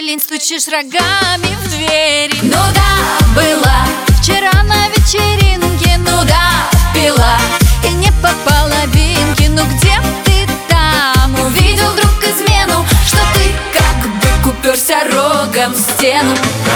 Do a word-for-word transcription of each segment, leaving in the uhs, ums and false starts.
лень, стучишь рогами в двери. Ну да, была Вчера на вечеринке, ну да, пила и не по половинке. Ну где ты там? увидел вдруг измену, что ты как бы уперся рогом в стену.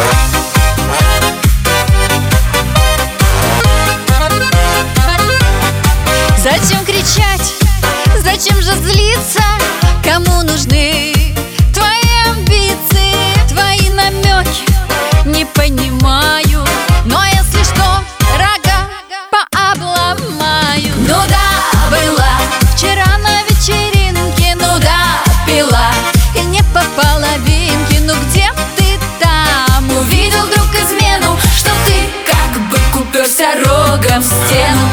Зачем кричать? Зачем же злиться? Кому нужны твои амбиции, твои намеки? Не понимаю, но если что, рога пообломаю. Ну да, была Вчера на вечеринке, ну да, пила и не по половинке. Ну где ты там? увидел вдруг измену, что ты как бы уперся рогом в стену.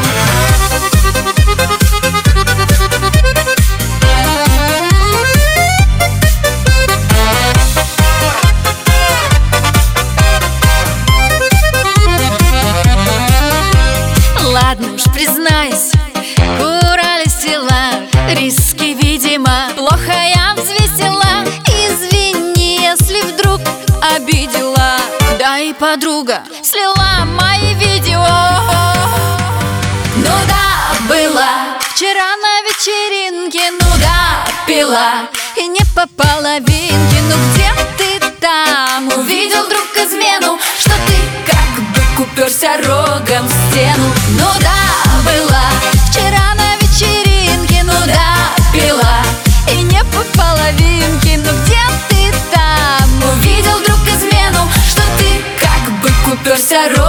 Ладно уж, признайся, куролесила, риски, видимо, плохо я взвесила. Извини, если вдруг обидела. Да и подруга слила мои видео. Ну да, была Вчера на вечеринке, ну да, пила и не по половинке. Ну где ты там? увидел вдруг измену, что ты как бы уперся рогом в стену. Ну да, была Вчера на вечеринке, ну да, пила и не по половинке. Ну где ты там? увидел вдруг измену, что ты как бы уперся рогом